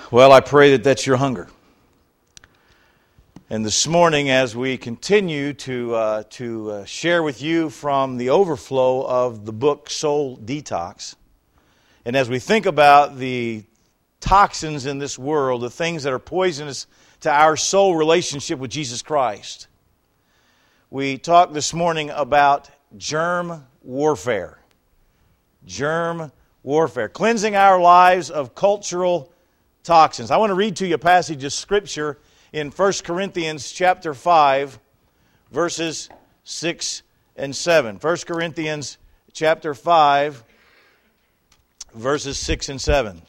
Well, I pray that that's your hunger. And this morning, as we continue to share with you from the overflow of the book Soul Detox, and as we think about the toxins in this world, the things that are poisonous to our soul relationship with Jesus Christ, we talked this morning about germ warfare. Germ warfare. Cleansing our lives of cultural toxins. I want to read to you a passage of Scripture in 1 Corinthians chapter 5, verses 6 and 7. 1 Corinthians chapter 5, verses 6 and 7.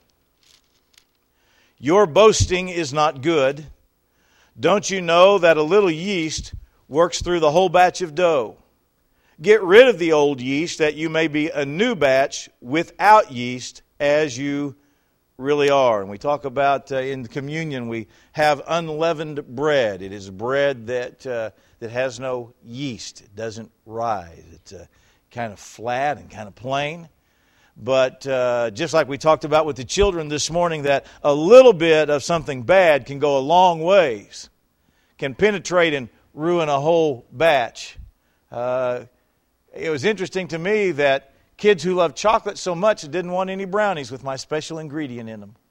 Your boasting is not good. Don't you know that a little yeast works through the whole batch of dough? Get rid of the old yeast, that you may be a new batch without yeast, as you really are. And we talk about in communion, we have unleavened bread. It is bread that has no yeast. It doesn't rise. It's kind of flat and kind of plain. But just like we talked about with the children this morning, that a little bit of something bad can go a long ways, can penetrate and ruin a whole batch. It was interesting to me that kids who love chocolate so much didn't want any brownies with my special ingredient in them.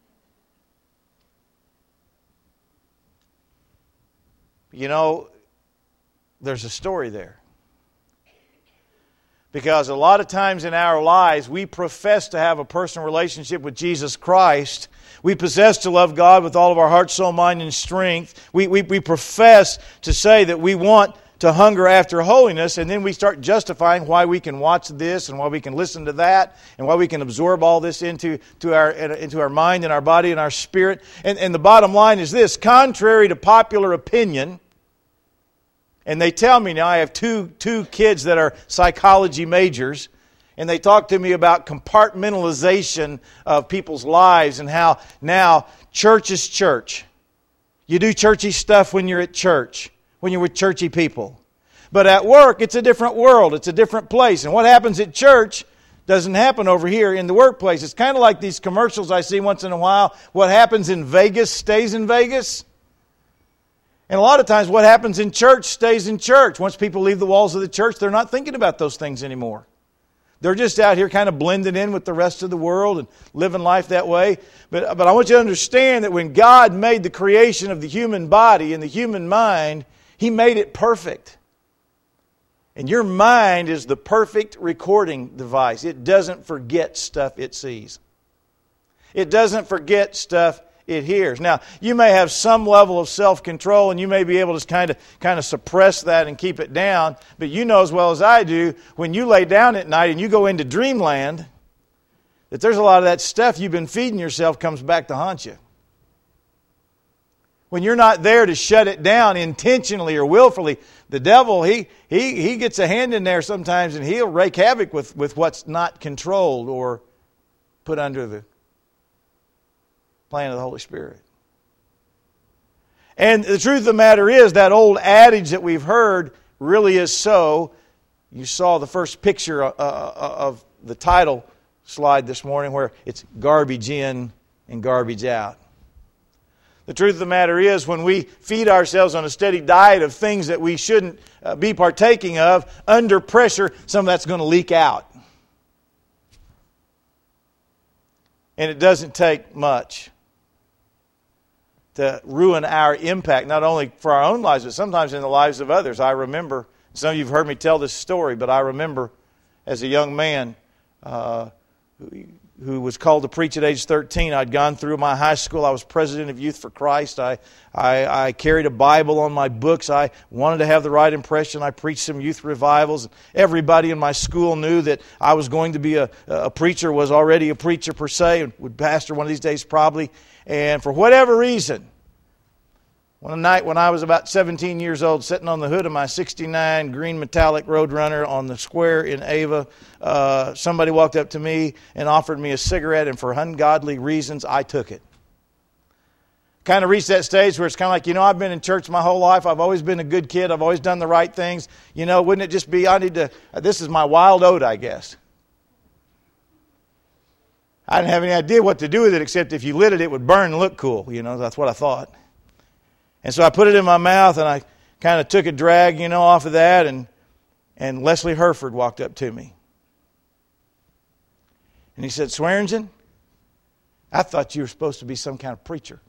You know, there's a story there. Because a lot of times in our lives, we profess to have a personal relationship with Jesus Christ. We profess to love God with all of our heart, soul, mind, and strength. We profess to say that we want to hunger after holiness, and then we start justifying why we can watch this and why we can listen to that and why we can absorb all this into our mind and our body and our spirit. And the bottom line is this: contrary to popular opinion, and they tell me now, I have two kids that are psychology majors, and they talk to me about compartmentalization of people's lives and how now church is church. You do churchy stuff when you're at church, when you're with churchy people. But at work, it's a different world. It's a different place. And what happens at church doesn't happen over here in the workplace. It's kind of like these commercials I see once in a while. What happens in Vegas stays in Vegas. And a lot of times what happens in church stays in church. Once people leave the walls of the church, they're not thinking about those things anymore. They're just out here kind of blending in with the rest of the world and living life that way. But I want you to understand that when God made the creation of the human body and the human mind, He made it perfect. And your mind is the perfect recording device. It doesn't forget stuff it sees. It doesn't forget stuff it hears. Now, you may have some level of self-control and you may be able to kind of suppress that and keep it down. But you know as well as I do, when you lay down at night and you go into dreamland, that there's a lot of that stuff you've been feeding yourself comes back to haunt you. When you're not there to shut it down intentionally or willfully, the devil, he gets a hand in there sometimes and he'll wreak havoc with what's not controlled or put under the plan of the Holy Spirit. And the truth of the matter is, that old adage that we've heard really is so. You saw the first picture of the title slide this morning where it's garbage in and garbage out. The truth of the matter is, when we feed ourselves on a steady diet of things that we shouldn't be partaking of, under pressure, some of that's going to leak out. And it doesn't take much to ruin our impact, not only for our own lives, but sometimes in the lives of others. I remember, some of you have heard me tell this story, but I remember as a young man who was called to preach at age 13. I'd gone through my high school. I was president of Youth for Christ. I carried a Bible on my books. I wanted to have the right impression. I preached some youth revivals. Everybody in my school knew that I was going to be a preacher, was already a preacher per se, and would pastor one of these days probably. And for whatever reason, one night when I was about 17 years old, sitting on the hood of my 69 green metallic Roadrunner on the square in Ava, somebody walked up to me and offered me a cigarette, and for ungodly reasons, I took it. Kind of reached that stage where it's kind of like, I've been in church my whole life. I've always been a good kid. I've always done the right things. Wouldn't it just be, this is my wild oat, I guess. I didn't have any idea what to do with it, except if you lit it, it would burn and look cool. That's what I thought. And so I put it in my mouth, and I kind of took a drag, off of that, and Leslie Herford walked up to me. And he said, "Swearingen, I thought you were supposed to be some kind of preacher."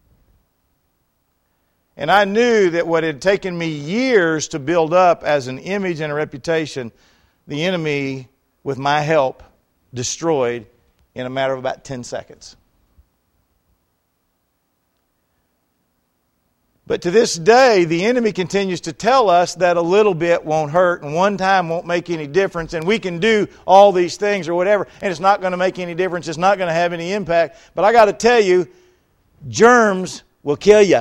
And I knew that what had taken me years to build up as an image and a reputation, the enemy, with my help, destroyed in a matter of about 10 seconds. But to this day, the enemy continues to tell us that a little bit won't hurt and one time won't make any difference, and we can do all these things or whatever, and it's not going to make any difference, it's not going to have any impact. But I got to tell you, germs will kill you.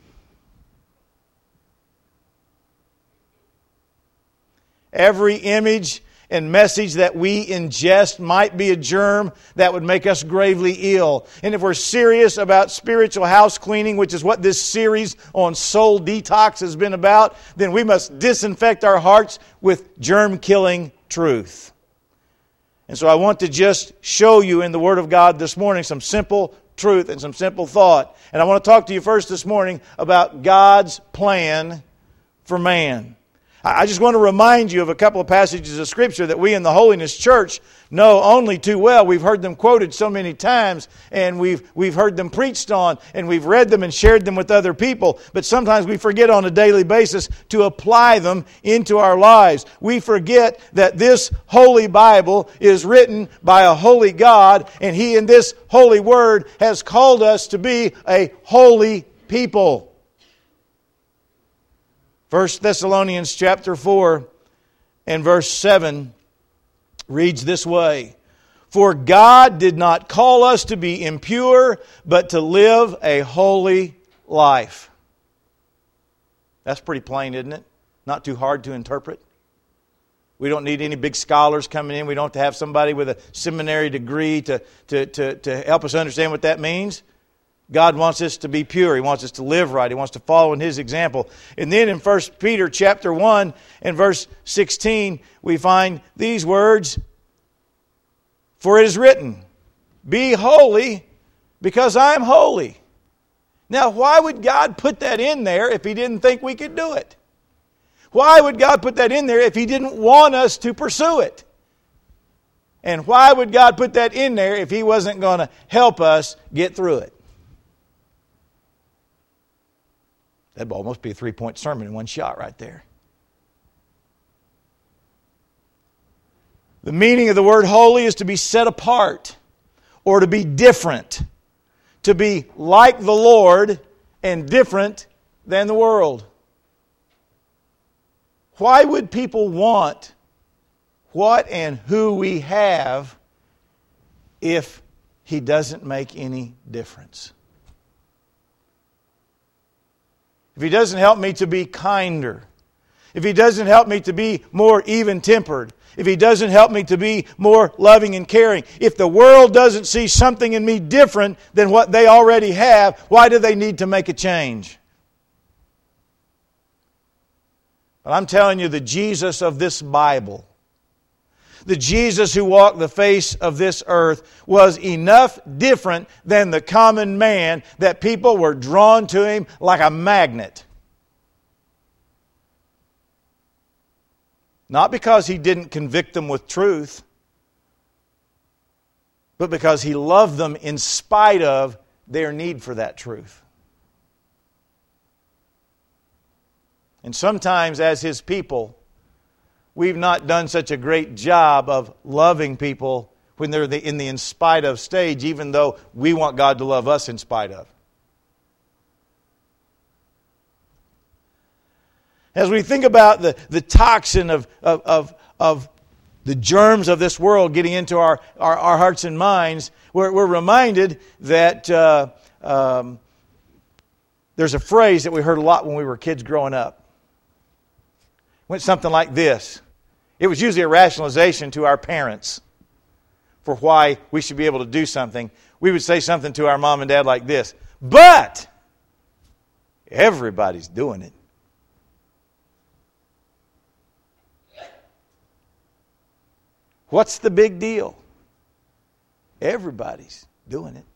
Every image and message that we ingest might be a germ that would make us gravely ill. And if we're serious about spiritual house cleaning, which is what this series on soul detox has been about, then we must disinfect our hearts with germ-killing truth. And so I want to just show you in the Word of God this morning some simple truth and some simple thought. And I want to talk to you first this morning about God's plan for man. I just want to remind you of a couple of passages of Scripture that we in the Holiness Church know only too well. We've heard them quoted so many times, and we've heard them preached on, and we've read them and shared them with other people. But sometimes we forget on a daily basis to apply them into our lives. We forget that this Holy Bible is written by a holy God, and He in this Holy Word has called us to be a holy people. 1 Thessalonians chapter 4 and verse 7 reads this way: "For God did not call us to be impure, but to live a holy life." That's pretty plain, isn't it? Not too hard to interpret. We don't need any big scholars coming in. We don't have to have somebody with a seminary degree to help us understand what that means. God wants us to be pure. He wants us to live right. He wants to follow in His example. And then in 1 Peter chapter 1 and verse 16, we find these words: "For it is written, be holy, because I am holy." Now, why would God put that in there if He didn't think we could do it? Why would God put that in there if He didn't want us to pursue it? And why would God put that in there if He wasn't going to help us get through it? That'd almost be a 3-point sermon in one shot right there. The meaning of the word holy is to be set apart or to be different, to be like the Lord and different than the world. Why would people want what and who we have if He doesn't make any difference? If He doesn't help me to be kinder, if He doesn't help me to be more even-tempered, if He doesn't help me to be more loving and caring, if the world doesn't see something in me different than what they already have, why do they need to make a change? But I'm telling you, the Jesus of this Bible, the Jesus who walked the face of this earth, was enough different than the common man that people were drawn to Him like a magnet. Not because He didn't convict them with truth, but because He loved them in spite of their need for that truth. And sometimes as His people, we've not done such a great job of loving people when they're in the in spite of stage, even though we want God to love us in spite of. As we think about the toxin of the germs of this world getting into our hearts and minds, we're reminded that there's a phrase that we heard a lot when we were kids growing up. It went something like this. It was usually a rationalization to our parents for why we should be able to do something. We would say something to our mom and dad like this: "But everybody's doing it." What's the big deal? Everybody's doing it.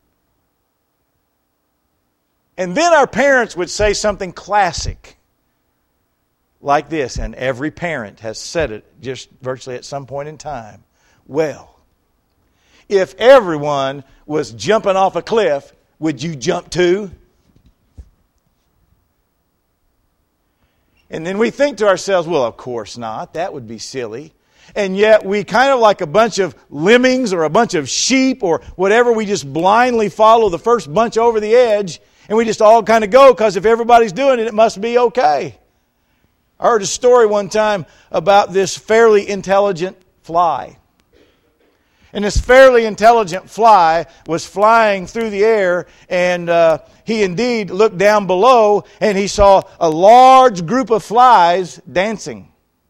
And then our parents would say something classic like this, and every parent has said it just virtually at some point in time. Well, if everyone was jumping off a cliff, would you jump too? And then we think to ourselves, well, of course not. That would be silly. And yet we kind of like a bunch of lemmings or a bunch of sheep or whatever, we just blindly follow the first bunch over the edge and we just all kind of go because if everybody's doing it, it must be okay. I heard a story one time about this fairly intelligent fly. And this fairly intelligent fly was flying through the air, and he indeed looked down below, and he saw a large group of flies dancing.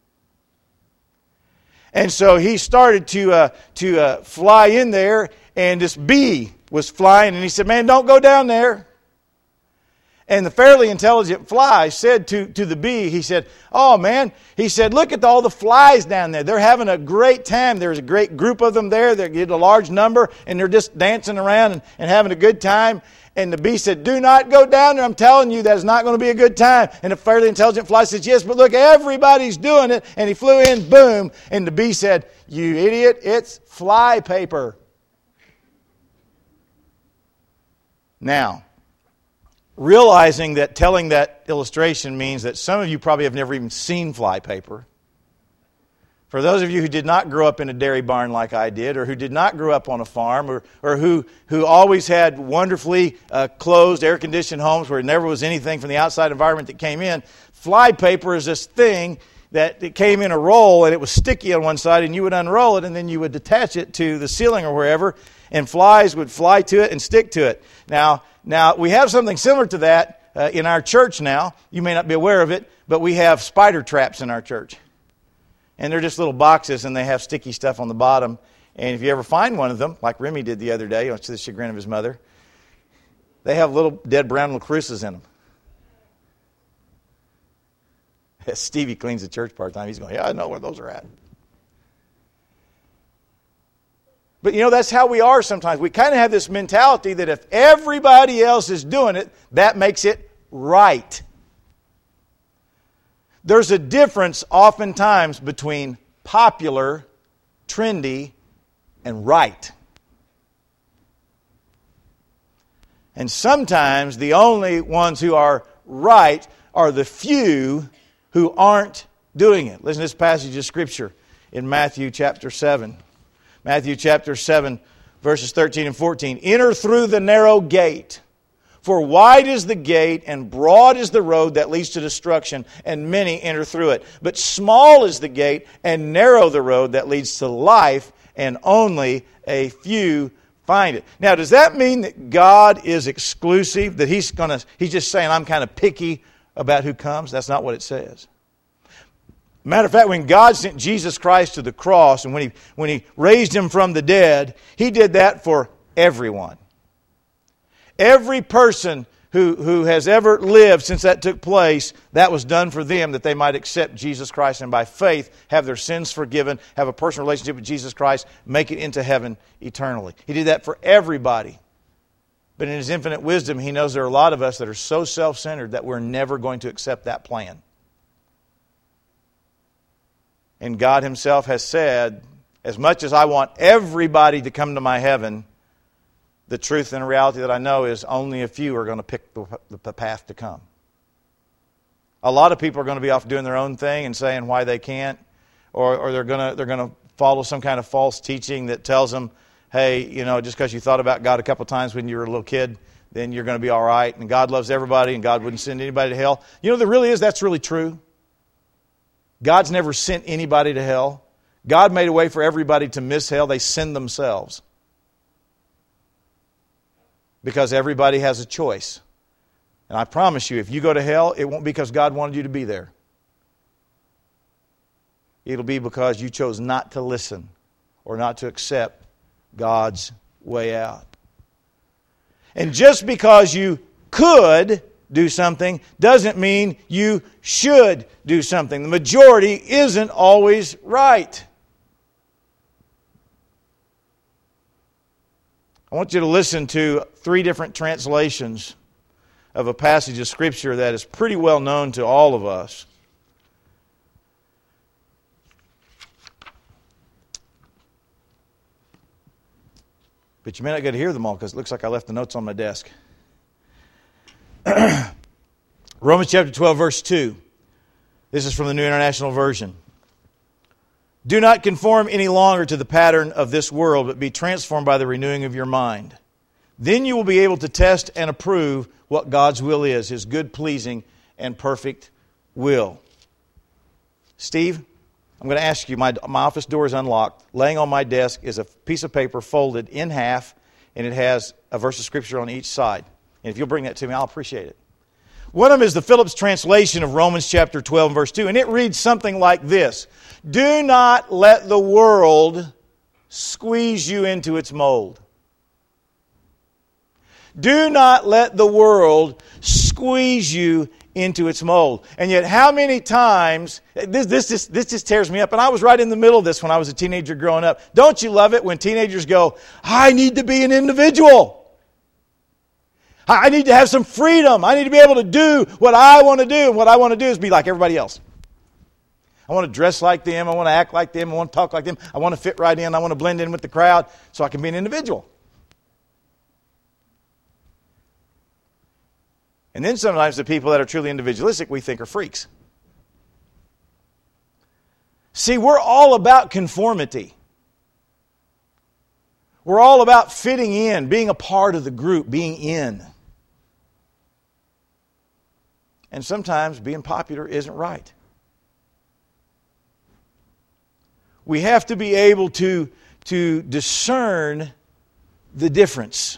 And so he started to fly in there, and this bee was flying, and he said, "Man, don't go down there." And the fairly intelligent fly said to the bee, he said, "Oh man," he said, "look at all the flies down there. They're having a great time. There's a great group of them there. They get a large number and they're just dancing around and having a good time." And the bee said, "Do not go down there. I'm telling you that's not going to be a good time." And the fairly intelligent fly says, "Yes, but look, everybody's doing it." And he flew in, boom. And the bee said, "You idiot, it's fly paper." Now, realizing that telling that illustration means that some of you probably have never even seen fly paper. For those of you who did not grow up in a dairy barn like I did, or who did not grow up on a farm, or who always had wonderfully closed, air-conditioned homes where there never was anything from the outside environment that came in, fly paper is this thing that it came in a roll and it was sticky on one side, and you would unroll it and then you would attach it to the ceiling or wherever, and flies would fly to it and stick to it. Now, we have something similar to that in our church now. You may not be aware of it, but we have spider traps in our church. And they're just little boxes, and they have sticky stuff on the bottom. And if you ever find one of them, like Remy did the other day, to the chagrin of his mother, they have little dead brown lacroixes in them. Stevie cleans the church part-time. He's going, "Yeah, I know where those are at." But that's how we are sometimes. We kind of have this mentality that if everybody else is doing it, that makes it right. There's a difference oftentimes between popular, trendy, and right. And sometimes the only ones who are right are the few who aren't doing it. Listen to this passage of Scripture in Matthew chapter 7. Matthew chapter 7, verses 13 and 14. "Enter through the narrow gate, for wide is the gate and broad is the road that leads to destruction, and many enter through it. But small is the gate and narrow the road that leads to life, and only a few find it." Now, does that mean that God is exclusive? That He's just saying, "I'm kind of picky about who comes"? That's not what it says. Matter of fact, when God sent Jesus Christ to the cross and when He raised Him from the dead, He did that for everyone. Every person who has ever lived since that took place, that was done for them that they might accept Jesus Christ and by faith have their sins forgiven, have a personal relationship with Jesus Christ, make it into heaven eternally. He did that for everybody. But in His infinite wisdom, He knows there are a lot of us that are so self-centered that we're never going to accept that plan. And God Himself has said, as much as I want everybody to come to my heaven, the truth and the reality that I know is only a few are going to pick the path to come. A lot of people are going to be off doing their own thing and saying why they can't, or they're going to follow some kind of false teaching that tells them, hey, just because you thought about God a couple times when you were a little kid, then you're going to be all right, and God loves everybody, and God wouldn't send anybody to hell. That's really true. God's never sent anybody to hell. God made a way for everybody to miss hell. They send themselves. Because everybody has a choice. And I promise you, if you go to hell, it won't be because God wanted you to be there. It'll be because you chose not to listen or not to accept God's way out. And just because you could do something doesn't mean you should do something. The majority isn't always right. I want you to listen to 3 different translations of a passage of Scripture that is pretty well known to all of us. But you may not get to hear them all because it looks like I left the notes on my desk. Romans chapter 12, verse 2. This is from the New International Version. Do not conform any longer to the pattern of this world, but be transformed by the renewing of your mind. Then you will be able to test and approve what God's will is, His good, pleasing, and perfect will. Steve, I'm going to ask you, my office door is unlocked. Laying on my desk is a piece of paper folded in half, and it has a verse of Scripture on each side. And if you'll bring that to me, I'll appreciate it. One of them is the Phillips translation of Romans chapter 12, verse 2, and it reads something like this. Do not let the world squeeze you into its mold. Do not let the world squeeze you into its mold. And yet how many times, this just tears me up, and I was right in the middle of this when I was a teenager growing up. Don't you love it when teenagers go, I need to be an individual. I need to have some freedom. I need to be able to do what I want to do. And what I want to do is be like everybody else. I want to dress like them. I want to act like them. I want to talk like them. I want to fit right in. I want to blend in with the crowd so I can be an individual. And then sometimes the people that are truly individualistic we think are freaks. See, we're all about conformity. We're all about fitting in, being a part of the group, being in. And sometimes being popular isn't right. We have to be able to discern the difference.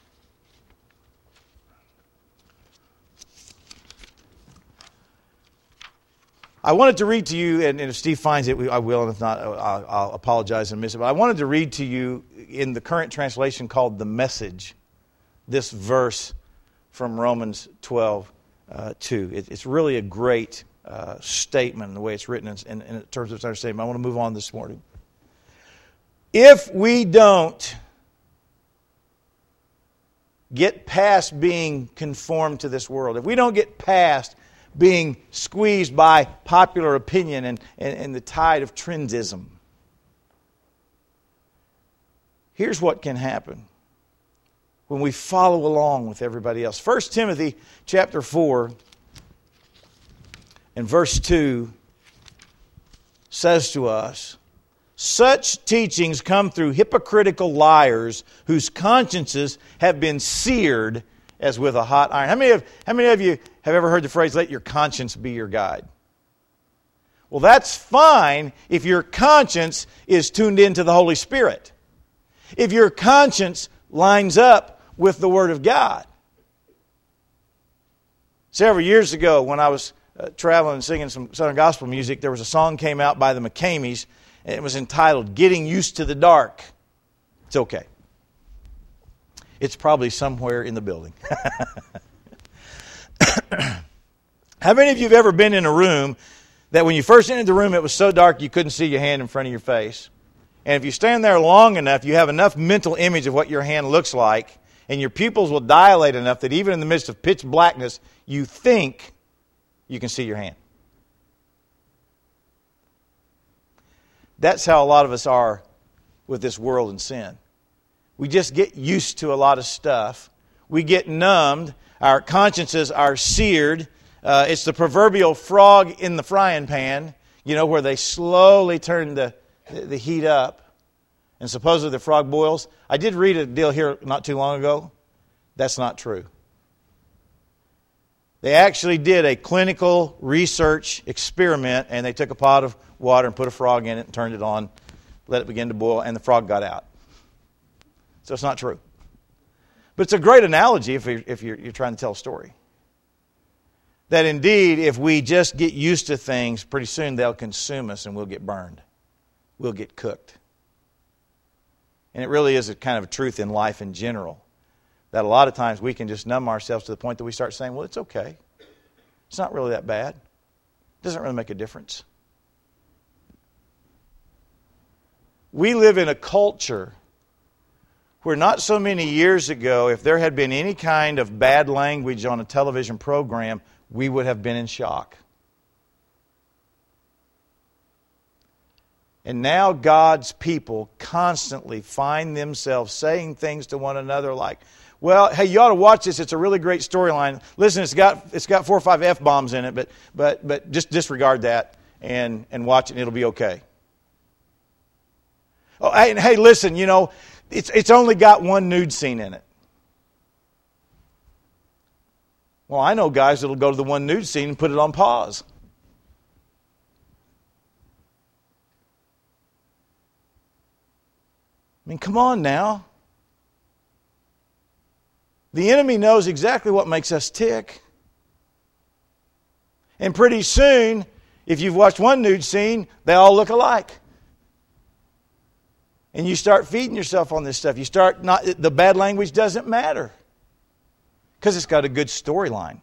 I wanted to read to you, and if Steve finds it, I will, and if not, I'll apologize and miss it. But I wanted to read to you in the current translation called The Message, this verse from Romans 12, 2. It's really a great statement in the way it's written in terms of its understanding. I want to move on this morning. If we don't get past being conformed to this world, if we don't get past being squeezed by popular opinion and the tide of trendism, here's what can happen when we follow along with everybody else. 1 Timothy chapter 4 and verse 2 says to us, such teachings come through hypocritical liars whose consciences have been seared as with a hot iron. How many of you have ever heard the phrase, let your conscience be your guide? Well, that's fine if your conscience is tuned into the Holy Spirit. If your conscience lines up with the Word of God. Several years ago, when I was traveling and singing some Southern gospel music, there was a song came out by the McCameys, and it was entitled, Getting Used to the Dark. It's okay. It's probably somewhere in the building. How many of you have ever been in a room that when you first entered the room, it was so dark you couldn't see your hand in front of your face? And if you stand there long enough, you have enough mental image of what your hand looks like, and your pupils will dilate enough that even in the midst of pitch blackness, you think you can see your hand. That's how a lot of us are with this world and sin. We just get used to a lot of stuff. We get numbed. Our consciences are seared. It's the proverbial frog in the frying pan, where they slowly turn the heat up. And supposedly the frog boils. I did read a deal here not too long ago. That's not true. They actually did a clinical research experiment, and they took a pot of water and put a frog in it and turned it on, let it begin to boil, and the frog got out. So it's not true. But it's a great analogy if you're trying to tell a story. That indeed, if we just get used to things, pretty soon they'll consume us and we'll get burned. We'll get cooked. And it really is a kind of a truth in life in general. That a lot of times we can just numb ourselves to the point that we start saying, well, it's okay. It's not really that bad. It doesn't really make a difference. We live in a culture where not so many years ago, if there had been any kind of bad language on a television program, we would have been in shock. And now God's people constantly find themselves saying things to one another like, well, hey, you ought to watch this. It's a really great storyline. Listen, it's got 4 or 5 F-bombs in it, but just disregard that and watch it and it'll be okay. Oh, hey, listen, you know, it's only got one nude scene in it. Well, I know guys that'll go to the one nude scene and put it on pause. I mean, come on now. The enemy knows exactly what makes us tick. And pretty soon, if you've watched one nude scene, they all look alike. And you start feeding yourself on this stuff. The bad language doesn't matter. Because it's got a good storyline.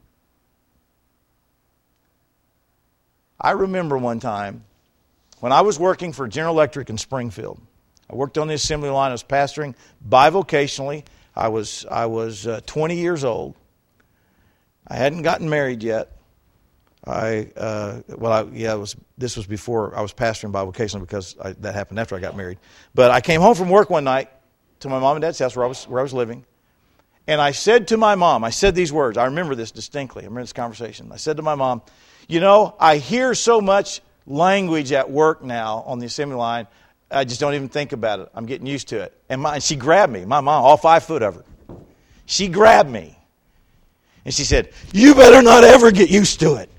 I remember one time when I was working for General Electric in Springfield. I worked on the assembly line. I was pastoring bivocationally. I was 20 years old. I hadn't gotten married yet. This was before I was pastoring bivocationally because that happened after I got married. But I came home from work one night to my mom and dad's house where I was living. And I said to my mom, I said these words. I remember this distinctly. I remember this conversation. I said to my mom, you know, I hear so much language at work now on the assembly line, I just don't even think about it. I'm getting used to it. And she grabbed me, my mom, all 5 foot of her. She grabbed me. And she said, you better not ever get used to it.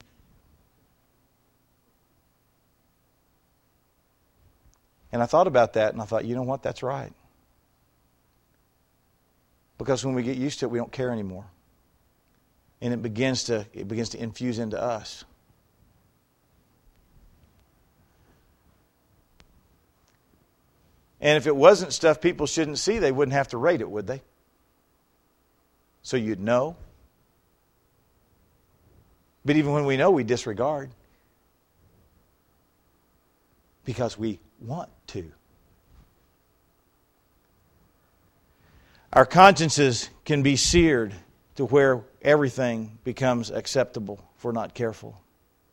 And I thought about that, and I thought, you know what, that's right. Because when we get used to it, we don't care anymore. And it begins to infuse into us. And if it wasn't stuff people shouldn't see, they wouldn't have to rate it, would they? So you'd know. But even when we know, we disregard. Because we want to. Our consciences can be seared to where everything becomes acceptable if we're not careful.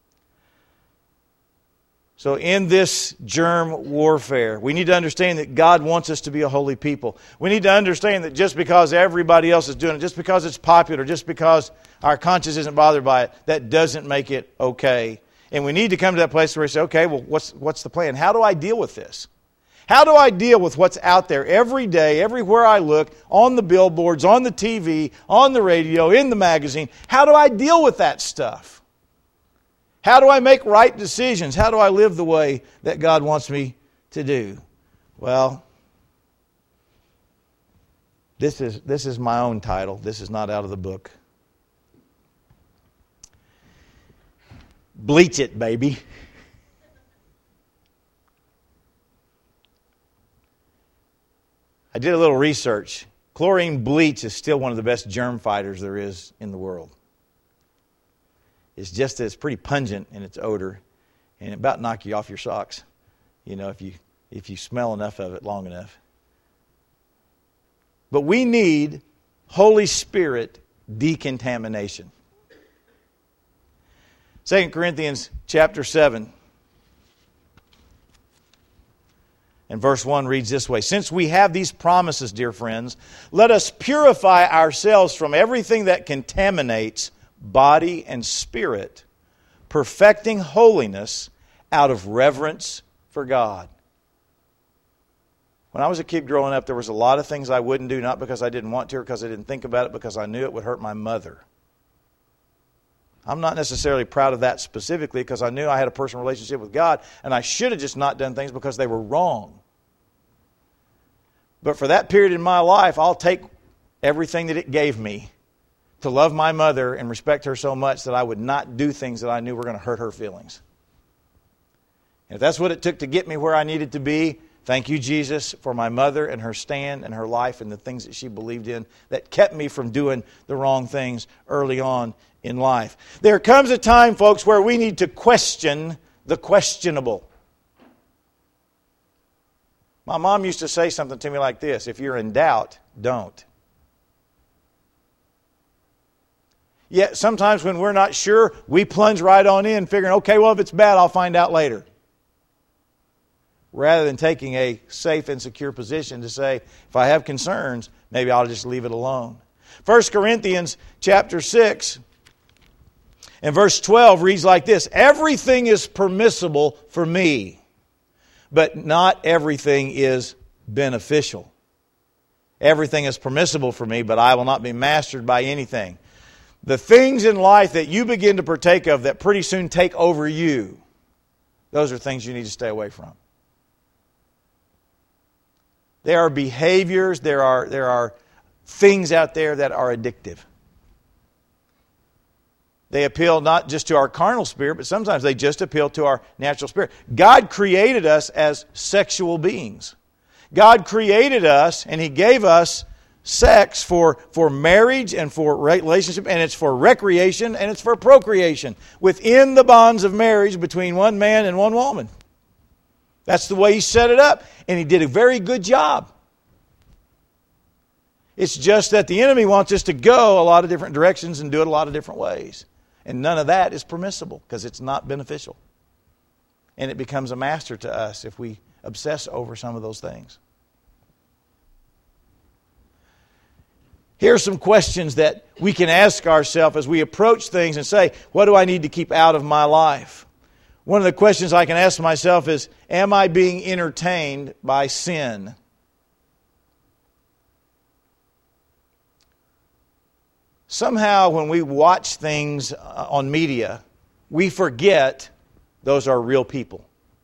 So in this germ warfare, we need to understand that God wants us to be a holy people. We need to understand that just because everybody else is doing it, just because it's popular, just because our conscience isn't bothered by it, that doesn't make it okay. And we need to come to that place where we say, okay, well, what's the plan? How do I deal with this? How do I deal with what's out there every day, everywhere I look, on the billboards, on the TV, on the radio, in the magazine? How do I deal with that stuff? How do I make right decisions? How do I live the way that God wants me to do? Well, this is my own title. This is not out of the book. Bleach it, baby. I did a little research. Chlorine bleach is still one of the best germ fighters there is in the world. It's just that it's pretty pungent in its odor, and it about knock you off your socks, you know, if you smell enough of it long enough. But we need Holy Spirit decontamination. 2 Corinthians chapter 7 and verse 1 reads this way, since we have these promises, dear friends, let us purify ourselves from everything that contaminates body and spirit, perfecting holiness out of reverence for God. When I was a kid growing up, there was a lot of things I wouldn't do, not because I didn't want to or because I didn't think about it, because I knew it would hurt my mother. I'm not necessarily proud of that specifically because I knew I had a personal relationship with God and I should have just not done things because they were wrong. But for that period in my life, I'll take everything that it gave me to love my mother and respect her so much that I would not do things that I knew were going to hurt her feelings. And if that's what it took to get me where I needed to be, thank you, Jesus, for my mother and her stand and her life and the things that she believed in that kept me from doing the wrong things early on in life. There comes a time, folks, where we need to question the questionable. My mom used to say something to me like this: if you're in doubt, don't. Yet sometimes when we're not sure, we plunge right on in figuring, okay, well, if it's bad, I'll find out later. Rather than taking a safe and secure position to say, if I have concerns, maybe I'll just leave it alone. 1 Corinthians chapter 6 and verse 12 reads like this: everything is permissible for me, but not everything is beneficial. Everything is permissible for me, but I will not be mastered by anything. The things in life that you begin to partake of that pretty soon take over you, those are things you need to stay away from. There are behaviors, there are things out there that are addictive. They appeal not just to our carnal spirit, but sometimes they just appeal to our natural spirit. God created us as sexual beings. God created us and He gave us sex for marriage and for relationship, and it's for recreation and it's for procreation within the bonds of marriage between one man and one woman. That's the way He set it up, and He did a very good job. It's just that the enemy wants us to go a lot of different directions and do it a lot of different ways. And none of that is permissible because it's not beneficial. And it becomes a master to us if we obsess over some of those things. Here are some questions that we can ask ourselves as we approach things and say, what do I need to keep out of my life? One of the questions I can ask myself is, am I being entertained by sin? Somehow when we watch things on media, we forget those are real people.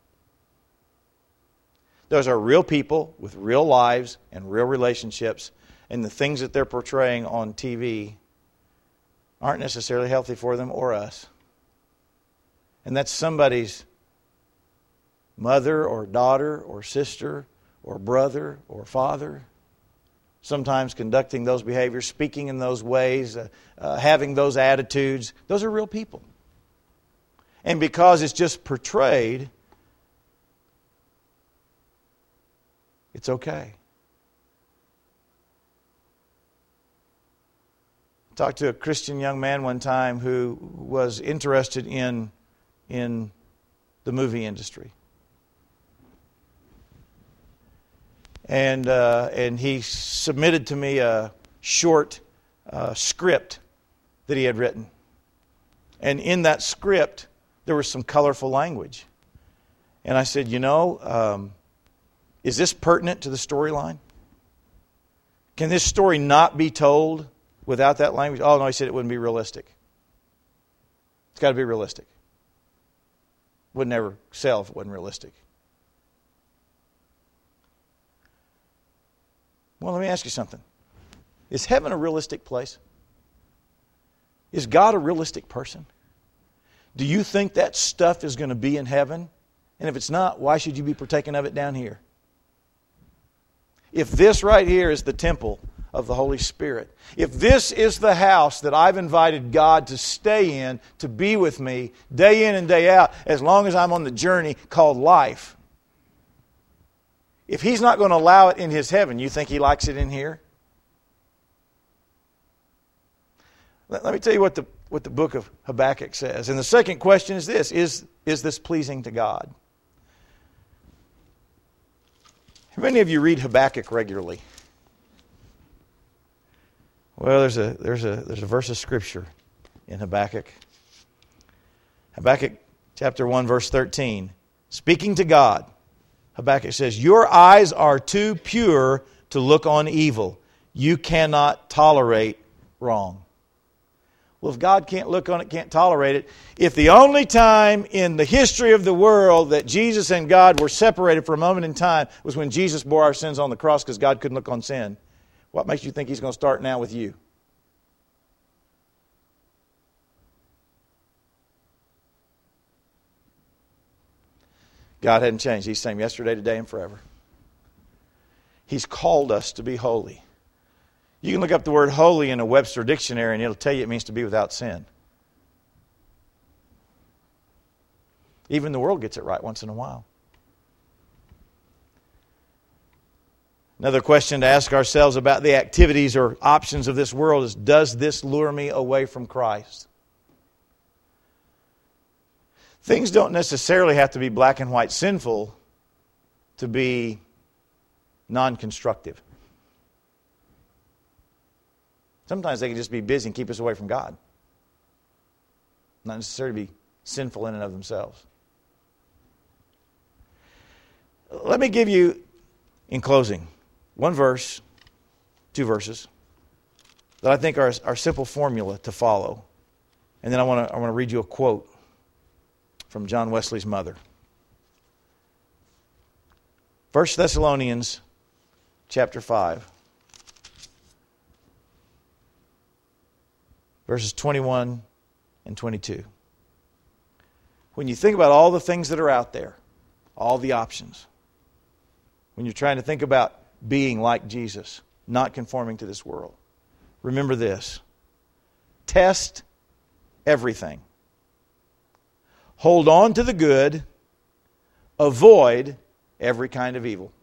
Those are real people with real lives and real relationships, and the things that they're portraying on TV aren't necessarily healthy for them or us. And that's somebody's mother or daughter or sister or brother or father, sometimes conducting those behaviors, speaking in those ways, having those attitudes. Those are real people. And because it's just portrayed, it's okay. I talked to a Christian young man one time who was interested in the movie industry. And he submitted to me a short script that he had written. And in that script, there was some colorful language. And I said, is this pertinent to the storyline? Can this story not be told without that language? Oh, no, he said it wouldn't be realistic. It's got to be realistic. Would never sell if it wasn't realistic. Well, let me ask you something. Is heaven a realistic place? Is God a realistic person? Do you think that stuff is going to be in heaven? And if it's not, why should you be partaking of it down here? If this right here is the temple of the Holy Spirit, if this is the house that I've invited God to stay in, to be with me day in and day out, as long as I'm on the journey called life, if He's not going to allow it in His heaven, you think He likes it in here? Let me tell you what the book of Habakkuk says. And the second question is this: is this pleasing to God? How many of you read Habakkuk regularly? Well, there's a verse of Scripture in Habakkuk. Habakkuk chapter 1, verse 13. Speaking to God, Habakkuk says, "Your eyes are too pure to look on evil. You cannot tolerate wrong." Well, if God can't look on it, can't tolerate it, if the only time in the history of the world that Jesus and God were separated for a moment in time was when Jesus bore our sins on the cross because God couldn't look on sin, what makes you think He's going to start now with you? God hadn't changed. He's the same yesterday, today, and forever. He's called us to be holy. You can look up the word holy in a Webster dictionary and it'll tell you it means to be without sin. Even the world gets it right once in a while. Another question to ask ourselves about the activities or options of this world is, does this lure me away from Christ? Things don't necessarily have to be black and white sinful to be non-constructive. Sometimes they can just be busy and keep us away from God. Not necessarily be sinful in and of themselves. Let me give you, in closing, one verse, two verses, that I think are a simple formula to follow. And then I want to read you a quote from John Wesley's mother. 1 Thessalonians chapter 5, verses 21 and 22. When you think about all the things that are out there, all the options, when you're trying to think about being like Jesus, not conforming to this world, remember this: test everything. Hold on to the good. Avoid every kind of evil.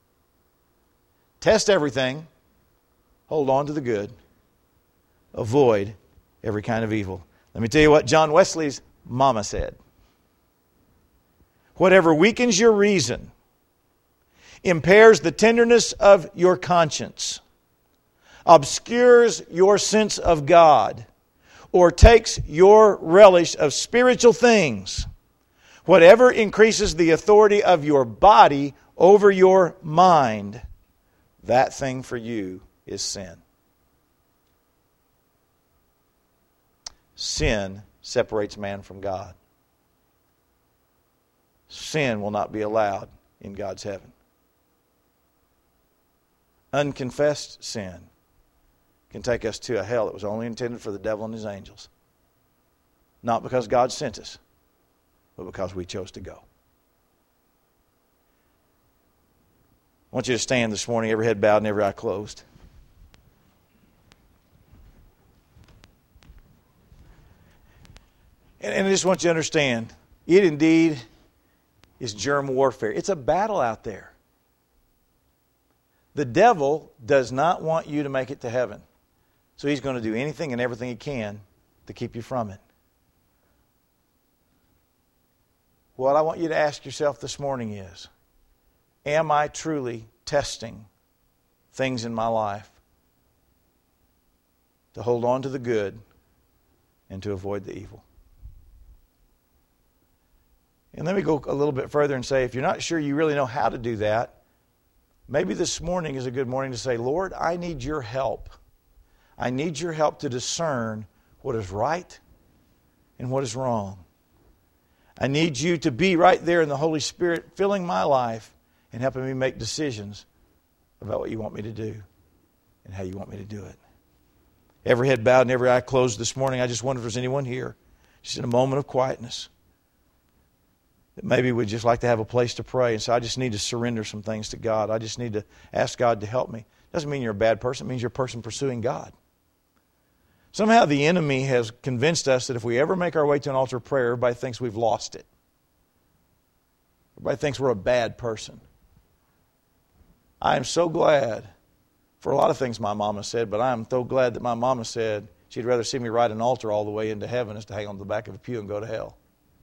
Test everything. Hold on to the good. Avoid every kind of evil. Let me tell you what John Wesley's mama said. Whatever weakens your reason, impairs the tenderness of your conscience, obscures your sense of God, or takes your relish of spiritual things, whatever increases the authority of your body over your mind, that thing for you is sin. Sin separates man from God. Sin will not be allowed in God's heaven. Unconfessed sin can take us to a hell that was only intended for the devil and his angels. Not because God sent us, but because we chose to go. I want you to stand this morning, every head bowed and every eye closed. And I just want you to understand, it indeed is germ warfare. It's a battle out there. The devil does not want you to make it to heaven. So he's going to do anything and everything he can to keep you from it. What I want you to ask yourself this morning is, am I truly testing things in my life to hold on to the good and to avoid the evil? And let me go a little bit further and say, if you're not sure you really know how to do that, maybe this morning is a good morning to say, Lord, I need your help. I need your help to discern what is right and what is wrong. I need you to be right there in the Holy Spirit, filling my life and helping me make decisions about what you want me to do and how you want me to do it. Every head bowed and every eye closed this morning. I just wonder if there's anyone here, just in a moment of quietness, that maybe would just like to have a place to pray. And so I just need to surrender some things to God. I just need to ask God to help me. Doesn't mean you're a bad person. It means you're a person pursuing God. Somehow the enemy has convinced us that if we ever make our way to an altar of prayer, everybody thinks we've lost it. Everybody thinks we're a bad person. I am so glad for a lot of things my mama said, but I am so glad that my mama said she'd rather see me ride an altar all the way into heaven as to hang on the back of a pew and go to hell.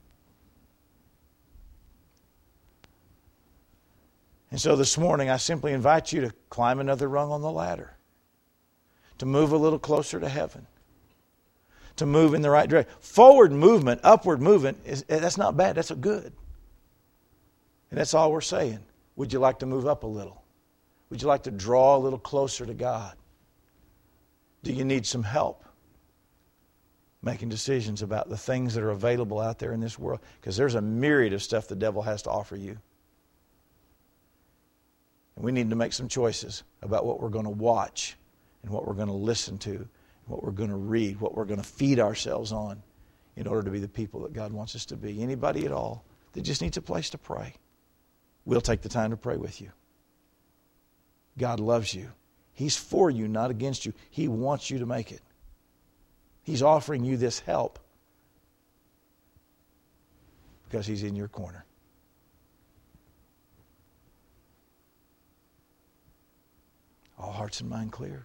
And so this morning, I simply invite you to climb another rung on the ladder, to move a little closer to heaven, to move in the right direction. Forward movement, upward movement, that's not bad, that's good. And that's all we're saying. Would you like to move up a little? Would you like to draw a little closer to God? Do you need some help making decisions about the things that are available out there in this world? Because there's a myriad of stuff the devil has to offer you. And we need to make some choices about what we're going to watch and what we're going to listen to, what we're going to read, what we're going to feed ourselves on in order to be the people that God wants us to be. Anybody at all that just needs a place to pray, we'll take the time to pray with you. God loves you. He's for you, not against you. He wants you to make it. He's offering you this help because He's in your corner. hearts and mind clear.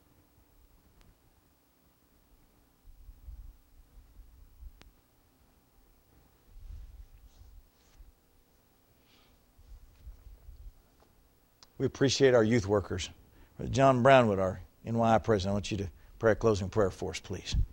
We appreciate our youth workers. John Brownwood, our NYI president, I want you to pray a closing prayer for us, please.